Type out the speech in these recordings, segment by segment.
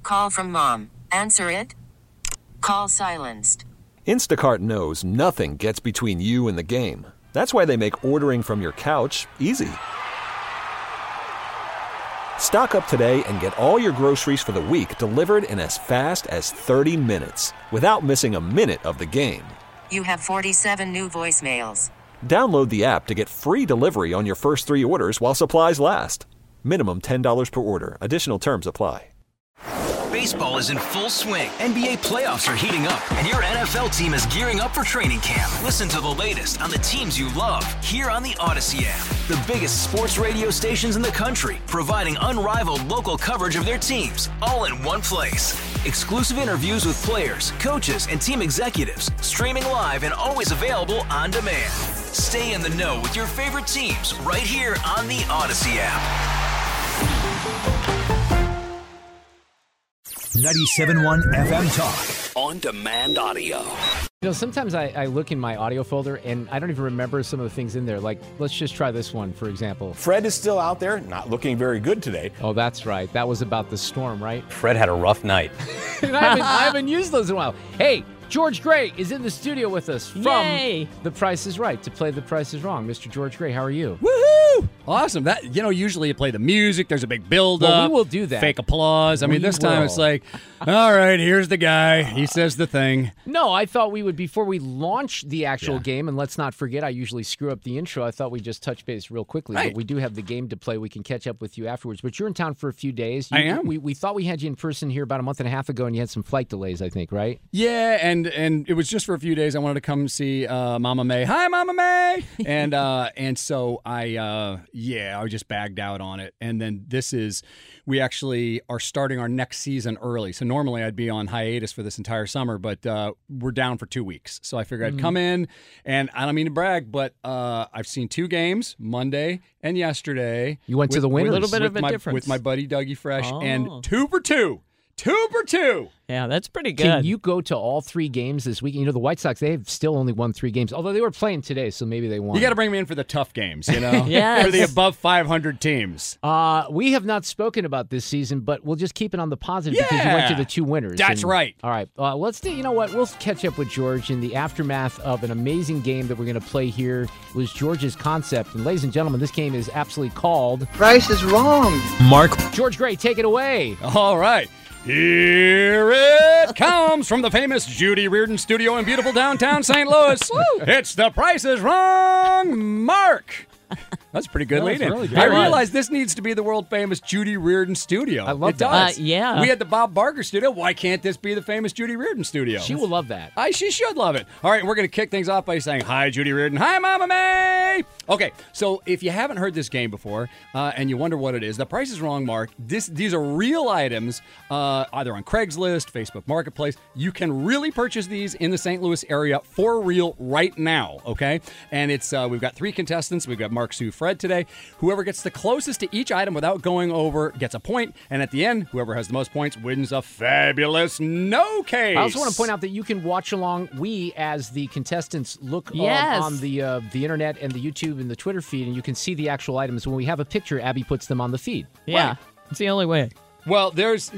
call from mom. Answer it. Call silenced. Instacart knows nothing gets between you and the game. That's why they make ordering from your couch easy. Stock up today and get all your groceries for the week delivered in as fast as 30 minutes without missing a minute of the game. You have 47 new voicemails. Download the app to get free delivery on your first 3 orders while supplies last. Minimum $10 per order. Additional terms apply. Baseball is in full swing. NBA playoffs are heating up, and your NFL team is gearing up for training camp. Listen to the latest on the teams you love here on the Odyssey app. The biggest sports radio stations in the country, providing unrivaled local coverage of their teams, all in one place. Exclusive interviews with players, coaches, and team executives, streaming live and always available on demand. Stay in the know with your favorite teams right here on the Odyssey app. 97.1 FM Talk. On-demand audio. You know, sometimes I look in my audio folder and I don't even remember some of the things in there. Like, let's just try this one, for example. Fred is still out there, not looking very good today. Oh, that's right. That was about the storm, right? Fred had a rough night. And I haven't used those in a while. Hey, George Gray is in the studio with us from The Price is Right to play The Price is Wrong. Mr. George Gray, how are you? Woohoo! Awesome. That, usually you play the music, there's a big build-up. Well, we will do that. Fake applause. This time it's like, all right, here's the guy. He says the thing. No, I thought we would, before we launch the actual game, and let's not forget, I usually screw up the intro. I thought we'd just touch base real quickly. Right. But we do have the game to play. We can catch up with you afterwards. But you're in town for a few days. I am. We thought we had you in person here about a month and a half ago, and you had some flight delays, I think, right? Yeah, and it was just for a few days. I wanted to come see Mama May. Hi, Mama May! And so I just bagged out on it. And then we actually are starting our next season early. So normally I'd be on hiatus for this entire summer, but we're down for 2 weeks. So I figured I'd come in, and I don't mean to brag, but I've seen 2 games, Monday and yesterday. You went to the winners. A little bit of a difference. With my buddy Dougie Fresh, and 2 for 2. 2 for 2. Yeah, that's pretty good. Can you go to all 3 games this week? The White Sox, they've still only won 3 games, although they were playing today, so maybe they won. You got to bring me in for the tough games, Yes. For the above 500 teams. We have not spoken about this season, but we'll just keep it on the positive because you went to the 2 winners. That's right. All right. Let's do, you know what? We'll catch up with George in the aftermath of an amazing game that we're going to play here. It was George's concept. And ladies and gentlemen, this game is absolutely called Price is Wrong. Mark. George Gray, take it away. All right. Here it comes from the famous Judy Reardon studio in beautiful downtown St. Louis. It's The Price is Wrong, Mark. That's a pretty good lead-in. Really good. I realize this needs to be the world-famous Judy Reardon studio. I love it that. does. Yeah. We had the Bob Barker studio. Why can't this be the famous Judy Reardon studio? She will love that. She should love it. All right, we're going to kick things off by saying, hi, Judy Reardon. Hi, Mama May. Okay, so if you haven't heard this game before and you wonder what it is, The Price is Wrong, Mark. These are real items, either on Craigslist, Facebook Marketplace. You can really purchase these in the St. Louis area for real right now, okay? And it's we've got 3 contestants. We've got Mark, Sue, Fred today. Whoever gets the closest to each item without going over gets a point. And at the end, whoever has the most points wins a fabulous no case. I also want to point out that you can watch along. We, as the contestants, look Yes. on the internet and the YouTube and the Twitter feed, and you can see the actual items. When we have a picture, Abby puts them on the feed. Yeah, Right. it's the only way. Well, there's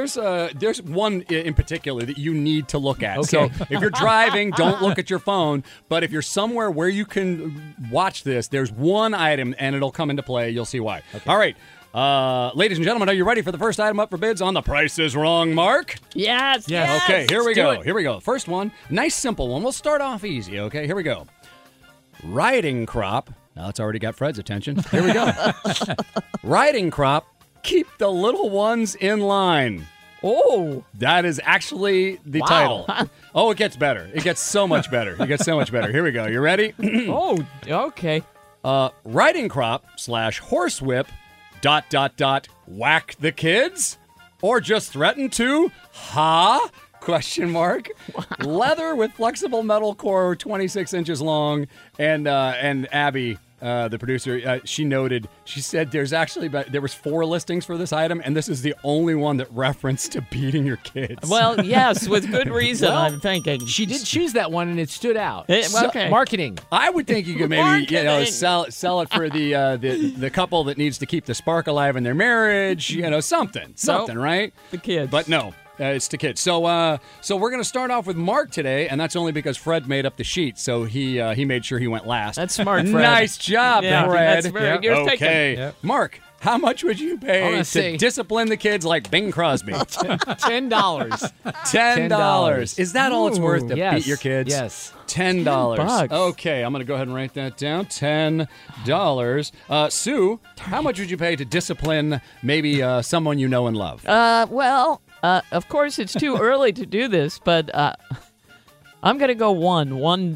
one in particular that you need to look at. Okay. So if you're driving, don't look at your phone. But if you're somewhere where you can watch this, there's one item, and it'll come into play. You'll see why. Okay. All right. Ladies and gentlemen, are you ready for the first item up for bids on The Price is Wrong, Mark? Yes. Okay, here we Let's do go. it. Here we go. First one, nice simple one. We'll start off easy, okay? Here we go. Riding crop. Now it's already got Fred's attention. Here we go. Riding crop. Keep the little ones in line. Oh. That is actually the title. Oh, it gets better. It gets so much better. Here we go. You ready? Oh, okay. Riding crop / horsewhip ... whack the kids? Or just threaten to question mark. Leather with flexible metal core 26 inches long. And Abby, the producer, she said there was 4 listings for this item, and this is the only one that referenced to beating your kids. Well, yes, with good reason, Well, I'm thinking. She did choose that one, and it stood out. Okay. Marketing. I would think you could maybe Marketing. sell it for the couple that needs to keep the spark alive in their marriage, something, right? The kids. But no. It's to kids. So we're going to start off with Mark today, and that's only because Fred made up the sheet, so he made sure he went last. That's smart, Fred. Nice job, Yeah, Fred. that's very good thinking. Okay. Yep. Mark, how much would you I'm pay gonna to say- discipline the kids like Bing Crosby? $10. $10. Is that all it's worth to Yes. beat your kids? Yes. $10. $10. Okay, I'm going to go ahead and write that down. $10. Sue, how much would you pay to discipline maybe someone you know and love? Of course, it's too early to do this, but I'm going to go $1.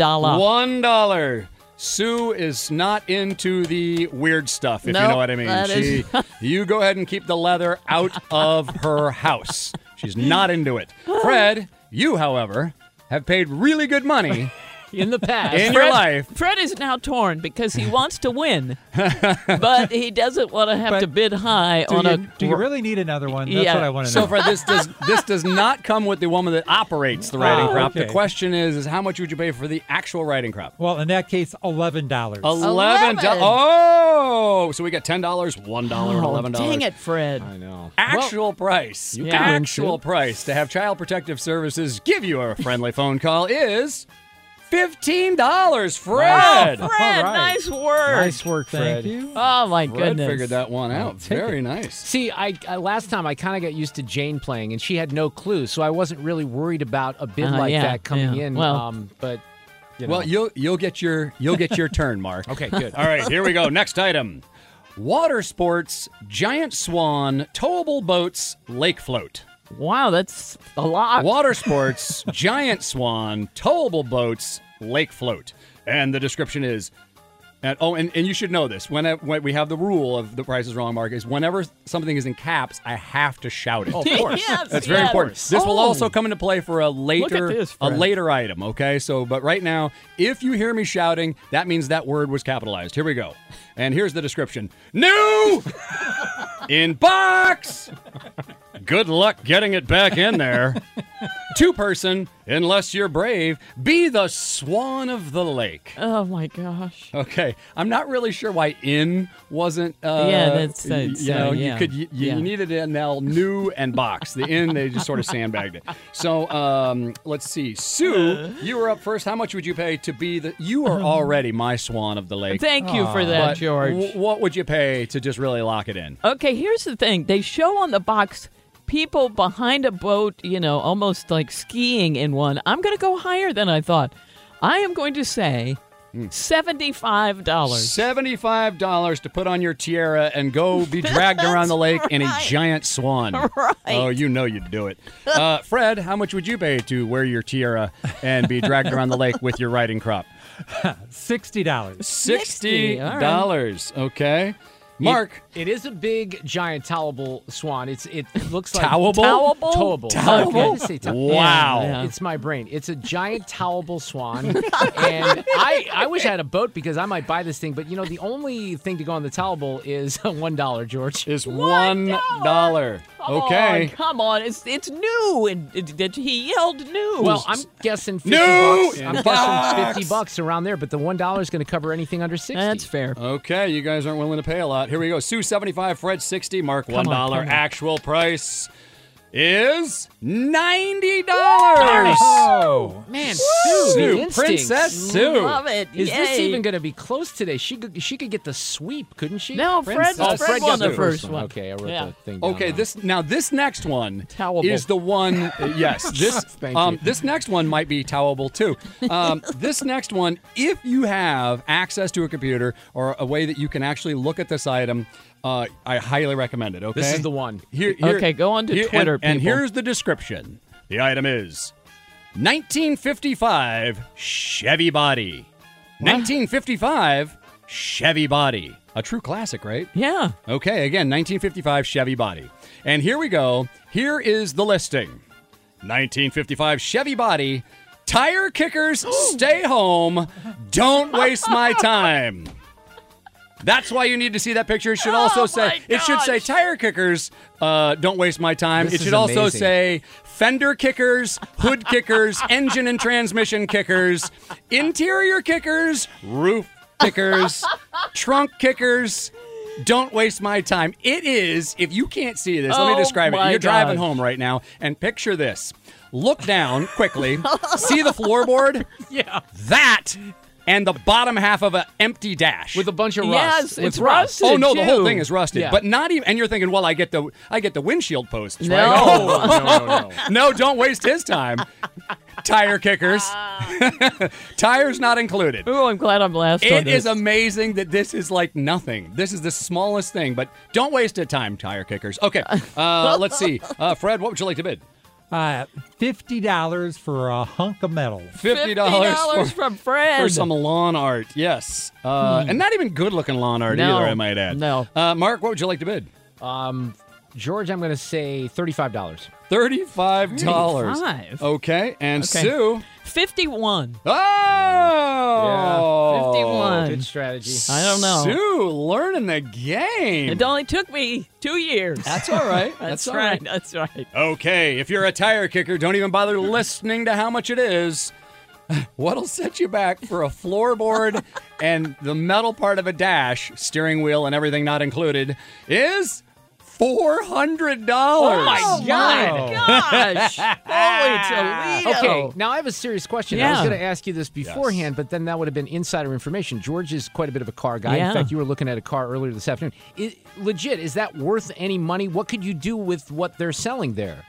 $1. Sue is not into the weird stuff, if you Nope, know what I mean. that is- You go ahead and keep the leather out of her house. She's not into it. Fred, you, however, have paid really good money In the past. in your life. Fred is now torn because he wants to win, but he doesn't want to have to bid high on a. Do you really need another one? That's Yeah. what I want to So, know. Fred, this does not come with the woman that operates the riding crop. okay. The question is how much would you pay for the actual riding crop? Well, in that case, $11. $11. Oh, so we got $10, $1, and Oh, $11. dang it, Fred. I know. Actual price. You can win, Actual Sue. price to have Child Protective Services give you a friendly phone call is $15, Fred. Fred, All right. nice work. Nice work, Fred. Thank you. Oh, my Fred goodness. figured that one out. Very nice. See, I last time I kind of got used to Jane playing, and she had no clue, so I wasn't really worried about a bid like yeah, that coming yeah. in. Well- But you know. Well, you'll get your turn, Mark. Okay, good. All right, here we go. Next item. Water sports, giant swan, towable boats, lake float. Wow, that's a lot. Water sports, giant swan, towable boats, lake float. And the description is, and you should know this. When we have the rule of The Price is Wrong, Mark, is whenever something is in caps, I have to shout it. Of course. Yes, That's very yes. important. This will Oh. also come into play for a later this, Fred. item, okay? So, but right now, if you hear me shouting, that means that word was capitalized. Here we go. And here's the description. New in box. Good luck getting it back in there. 2-person, unless you're brave, be the swan of the lake. Oh, my gosh. Okay, I'm not really sure why "in" wasn't. Yeah, that's- you yeah. could you Yeah. needed an L, new and box. The "in" they just sort of sandbagged it. So let's see, Sue, you were up first. How much would you pay to be the? You are already my swan of the lake. Thank you for that, But George. what would you pay to just really lock it in? Okay, here's the thing. They show on the box people behind a boat, almost like skiing in one. I'm going to go higher than I thought. I am going to say $75. $75 to put on your tiara and go be dragged around the lake in a right. giant swan. Right. Oh, you know you'd do it. Fred, how much would you pay to wear your tiara and be dragged around the lake with your riding crop? $60. $60. Okay. Mark. It is a big, giant, towable swan. It looks like Towable? Towable. Towable? I just say towable. Wow. Yeah. It's my brain. It's a giant towable swan, and I wish I had a boat because I might buy this thing. But the only thing to go on the towable is $1, George. Is $1. Okay. Oh, come on. It's new. And he yelled new. Well, I'm guessing $50. No! I'm Box! guessing $50 around there, but the $1 is going to cover anything under 60. That's fair. Okay, you guys aren't willing to pay a lot. Here we go. Sue, 75, Fred, 60, Mark, $1. Come on. Actual price is $90. Oh man, Sue, the instincts. Princess Sue. Love it. Is this Yay. even going to be close today? She could get the sweep, couldn't she? No, Fred Oh, Fred got won the the first one. Okay, I wrote Yeah. the thing down. Okay, wrong. this next one Towable. is the one. Yes, Thank you. this next one might be towable too. This next one, if you have access to a computer or a way that you can actually look at this item, I highly recommend it. Okay, This is the one. Okay, go on to Twitter, and people. here's the description. The item is 1955 Chevy body. 1955 Chevy body. A true classic, right? Yeah. Okay, again, 1955 Chevy body. And here we go. Here is the listing. 1955 Chevy body. Tire kickers, stay home. Don't waste my time. That's why you need to see that picture. It should also say, it should say tire kickers, don't waste my time. This it should is also amazing. say fender kickers, hood kickers, engine and transmission kickers, interior kickers, roof kickers, trunk kickers. Don't waste my time. It is, if you can't see this, let me describe it. my You're driving gosh. home right now, and picture this. Look down quickly. See the floorboard? Yeah. That and the bottom half of an empty dash. With a bunch of rust. Yes, With it's rust. rusted. Oh no, the whole too. thing is rusted. Yeah. But not even. And you're thinking, well, I get the windshield posts, No. right? No. No, don't waste his time. Tire kickers. Tires not included. Oh, I'm glad I'm last on It this. is amazing that this is like nothing. This is the smallest thing, but don't waste your time, tire kickers. Okay, let's see. Fred, what would you like to bid? $50 for a hunk of metal. $50 from Fred. for some lawn art. Yes, and not even good-looking lawn art No. either, I might add. No. Mark, what would you like to bid? George, I'm going to say $35. $35. $35. Okay, and Okay. Sue. 51. Oh! 51. Good strategy. I don't know. Sue, learning the game. It only took me 2 years. That's all right. That's all right. That's right. Okay, if you're a tire kicker, don't even bother listening to how much it is. What'll set you back for a floorboard and the metal part of a dash, steering wheel and everything not included, is $400. Oh, my God. Gosh. Holy Toledo. Okay, now I have a serious question. I was Yeah. going to ask you this beforehand, but then that would have been insider information. George is quite a bit of a car guy. Yeah. In fact, you were looking at a car earlier this afternoon. Legit, is that worth any money? What could you do with what they're selling there?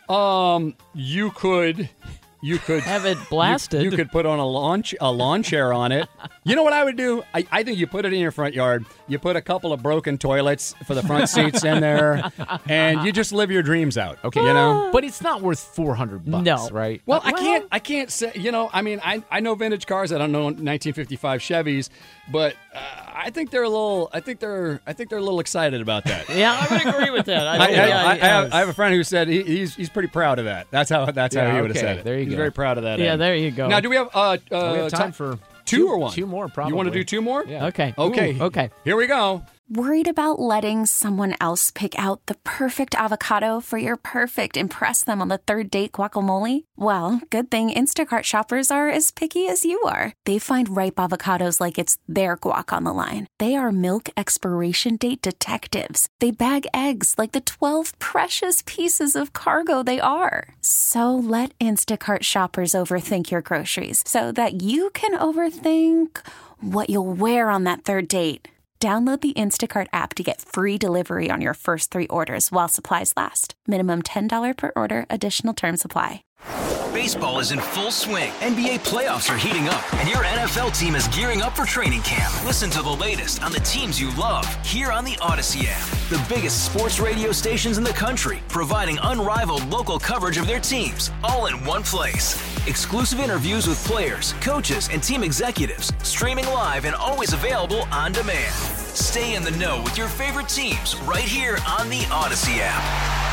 You could Have it blasted. You could put on a lawn chair on it. You know what I would do? I think you put it in your front yard. You put a couple of broken toilets for the front seats in there, and you just live your dreams out. Okay, you know. But it's not worth $400, No. right? Well, I can't say. You know, I mean, I know vintage cars. I don't know 1955 Chevys, but I think they're a little. I think they're a little excited about that. Yeah, I would agree with that. I have a friend who said he's pretty proud of that. That's how he would have okay. said it. There you He's go. very proud of that. Yeah, end. there you go. Now, do we have we have time for two or one? Two more, probably. You want to do two more? Yeah. Okay. Okay. Ooh, okay. Here we go. Worried about letting someone else pick out the perfect avocado for your perfect impress them on the third date guacamole? Well, good thing Instacart shoppers are as picky as you are. They find ripe avocados like it's their guac on the line. They are milk expiration date detectives. They bag eggs like the 12 precious pieces of cargo they are. So let Instacart shoppers overthink your groceries so that you can overthink what you'll wear on that third date. Download the Instacart app to get free delivery on your first 3 orders while supplies last. Minimum $10 per order. Additional terms apply. Baseball is in full swing. NBA playoffs are heating up, and your NFL team is gearing up for training camp. Listen to the latest on the teams you love here on the Odyssey app. The biggest sports radio stations in the country, providing unrivaled local coverage of their teams, all in one place. Exclusive interviews with players, coaches, and team executives, streaming live and always available on demand. Stay in the know with your favorite teams right here on the Odyssey app.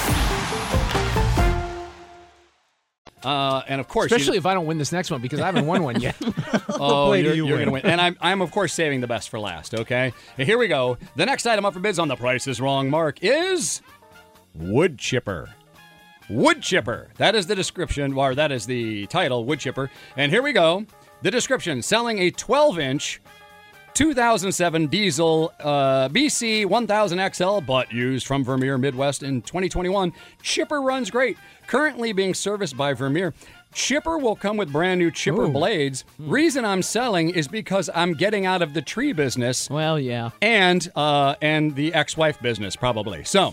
And of course, Especially if I don't win this next one, because I haven't won one yet. oh, play do you're, you you're win? going to win. And I'm of course saving the best for last. Okay, here we go. The next item up for bids on The Price is Wrong Mark is wood chipper. Wood chipper. That is the description, or that is the title. Wood chipper. And here we go. The description: selling a 12-inch. 2007 diesel BC 1000 XL, but used from Vermeer Midwest in 2021. Chipper runs great. Currently being serviced by Vermeer. Chipper will come with brand new chipper blades. Reason I'm selling is because I'm getting out of the tree business. Well, yeah. And the ex-wife business, probably. So,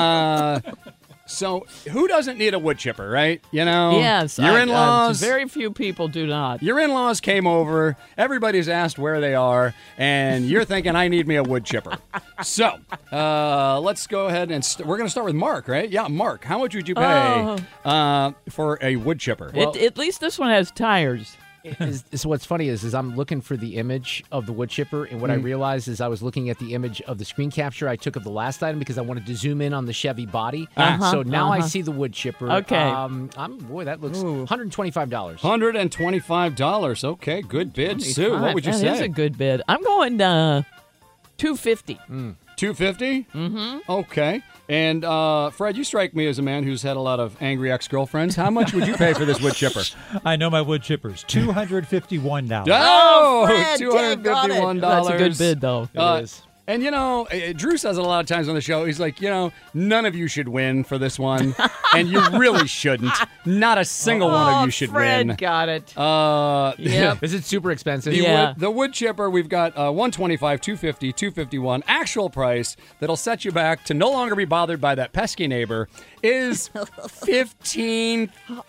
so who doesn't need a wood chipper, right? You know, Yes. your in-laws. Very few people do not. Your in-laws came over. Everybody's asked where they are, and you're thinking, I need me a wood chipper. So, let's go ahead and we're going to start with Mark, right? Yeah, Mark. How much would you pay for a wood chipper? At least this one has tires. So what's funny is I'm looking for the image of the wood chipper, and what I realized is I was looking at the image of the screen capture I took of the last item because I wanted to zoom in on the Chevy body. So now I see the wood chipper. Okay. That looks $125. $125. Okay, good bid. Sue, what would you That say? is a good bid. I'm going $250. $250? Mm-hmm. Okay. And Fred, you strike me as a man who's had a lot of angry ex-girlfriends. How much would you pay for this wood chipper? I know my wood chippers. $251. Oh, Fred, $251. That's a good bid, though. It is. And, Drew says it a lot of times on the show. He's like, none of you should win for this one. And you really shouldn't. Not a single one of you should Fred win. got it. Yep. Is it super expensive? The wood chipper, we've got $125, $250, $251. Actual price that'll set you back to no longer be bothered by that pesky neighbor is $15,000.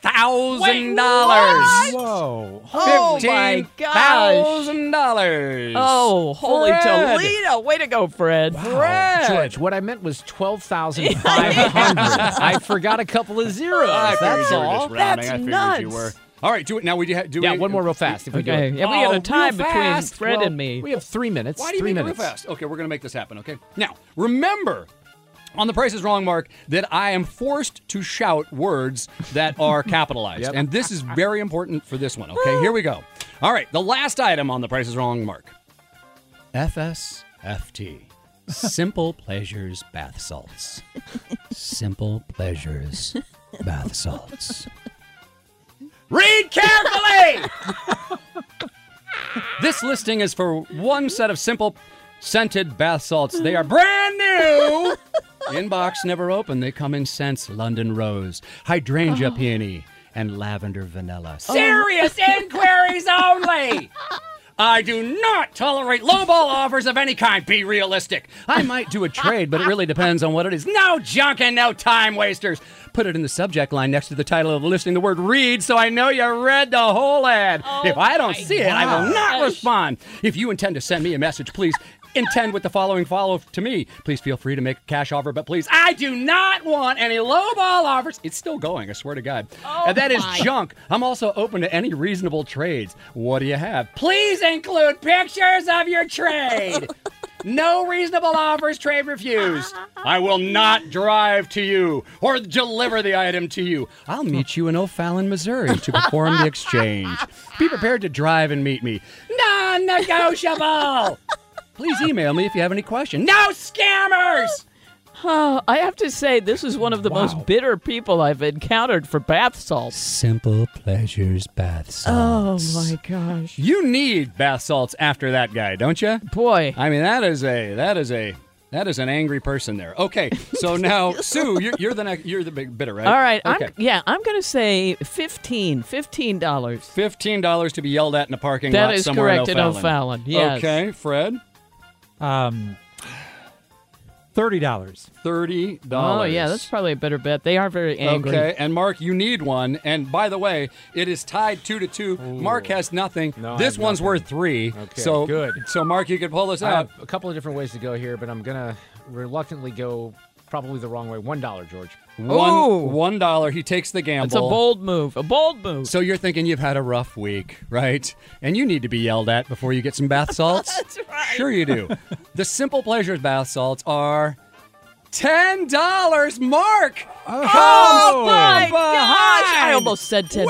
Whoa. Oh, my gosh. $15,000. Oh, holy Fred. Toledo. Way to go, Fred. Fred. George, what I meant was 12,500. I forgot a couple of zeros. That's all. That's nuts. You were. All right, do it now. One more real fast. If we do Okay. it. Yeah, we got a time real between fast. Fred and me. We have 3 minutes. Why do you 3 make it minutes. real fast? Okay, we're going to make this happen, okay? Now, remember, on The Price is Wrong, Mark, that I am forced to shout words that are capitalized. Yep. And this is very important for this one, okay? Here we go. All right, the last item on The Price is Wrong, Mark. FSFT. Simple Pleasures Bath Salts. Simple Pleasures Bath Salts. Read carefully! This listing is for one set of simple scented bath salts. They are brand new. In-box, never open. They come in scents London Rose, Hydrangea Peony, and Lavender Vanilla. Serious inquiries only! I do not tolerate lowball offers of any kind. Be realistic. I might do a trade, but it really depends on what it is. No junk and no time wasters. Put it in the subject line next to the title of the listing, the word read, so I know you read the whole ad. If I don't see it, I will not respond. If you intend to send me a message, please intend with the following follow to me. Please feel free to make a cash offer, but please, I do not want any lowball offers. It's still going, I swear to God. And that is junk. I'm also open to any reasonable trades. What do you have? Please include pictures of your trade. No reasonable offers, trade refused. I will not drive to you or deliver the item to you. I'll meet you in O'Fallon, Missouri to perform the exchange. Be prepared to drive and meet me. Non-negotiable. Please email me if you have any questions. No scammers! I have to say, this is one of the most bitter people I've encountered for bath salts. Simple Pleasures Bath Salts. Oh, my gosh. You need bath salts after that guy, don't you? Boy. I mean, that is an angry person there. Okay, so now, Sue, you're the big bidder, right? All right. Okay. I'm going to say $15. $15 to be yelled at in a parking lot That is somewhere correct in O'Fallon. Yes. Okay, Fred? $30. $30. Oh, yeah, that's probably a better bet. They are very angry. Okay, and Mark, you need one. And by the way, it is tied 2-2. Mark has nothing. No, this one's worth 3. Okay, so good. So, Mark, you can pull this I out. have a couple of different ways to go here, but I'm going to reluctantly go probably the wrong way. $1, George. $1. He takes the gamble. It's a bold move. A bold move. So you're thinking you've had a rough week, right? And you need to be yelled at before you get some bath salts? That's right. Sure you do. The Simple Pleasures bath salts are $10, Mark! Oh, my gosh! I almost said $10.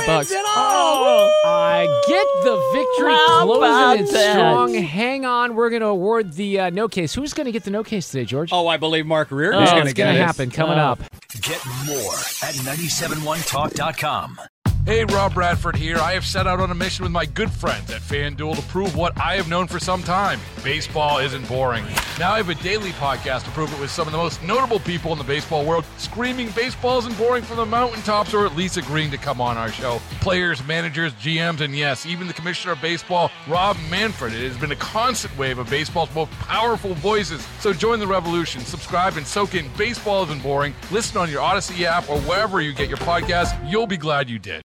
I get the victory How about closing it that? strong. Hang on. We're going to award the no case. Who's going to get the no case today, George? Oh, I believe Mark Reardon's going to it's get going it. to happen. Coming up. Get more at 971talk.com. Hey, Rob Bradford here. I have set out on a mission with my good friends at FanDuel to prove what I have known for some time. Baseball isn't boring. Now I have a daily podcast to prove it with some of the most notable people in the baseball world, screaming baseball isn't boring from the mountaintops, or at least agreeing to come on our show. Players, managers, GMs, and yes, even the commissioner of baseball, Rob Manfred. It has been a constant wave of baseball's most powerful voices. So join the revolution. Subscribe and soak in Baseball Isn't Boring. Listen on your Odyssey app or wherever you get your podcasts. You'll be glad you did.